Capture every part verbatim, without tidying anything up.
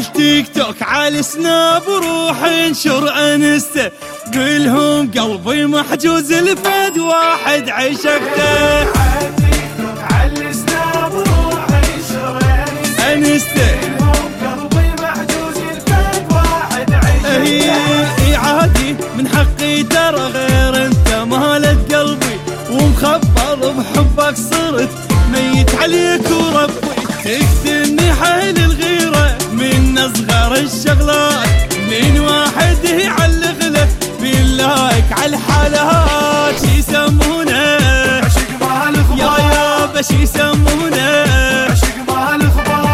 عالتيك توك عالسناب روح انشر انسته، قلهم قلبي محجوز لفد واحد عشقته. عالتيك توك عالسناب روح انشر انسته، قلهم قلبي محجوز لفد واحد عشقته. اي عادي من حقي ترى غير انت مالت قلبي، ومخبر بحبك صرت ميت عليك وربي. تقتلني حيل الغيرة من أصغر الشغلات، من واحد يعلق له باللايك على الحالات. شي يسمونه عشق مع الأخبار، يا يابا شي يسمونه عشق مع الأخبار.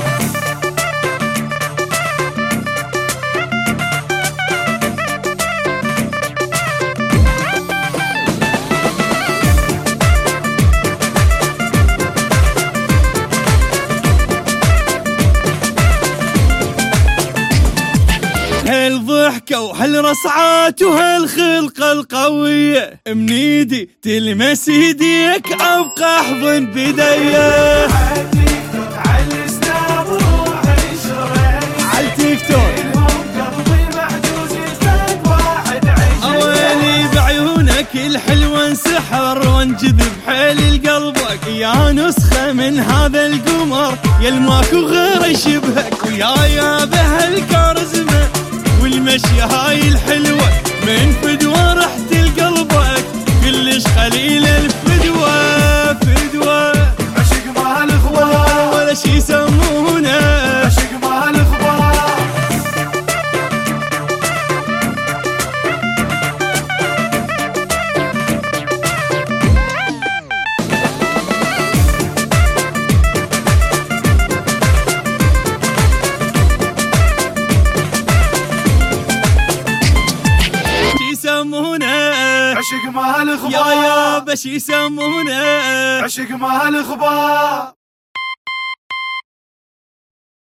هالضحكة وهالرصعات وهالخلقة القوية، من ايدي تلمس ايديك ابقى احضن بديه. عالتيك توك عالسناب روح انشر عالتيك توك قلهم قلبي محجوز لفد واحد عشقته. اويلي بعيونك الحلوة انسحر وانجذب حيل لقلبك، يا نسخة من هذا القمر يا الماكو غير يشبهك. ويا يا بهالكاريزما والمشية هاي الحلوة، من فدوة رحت لقلبك كلش قليل الفدوة. فدوة عشق مع الأخبار، ولا شي يسمونه عشق مع الأخبار. يسمونه عشق مع الأخبار، يا يابا شي يسمونه عشق مع الأخبار.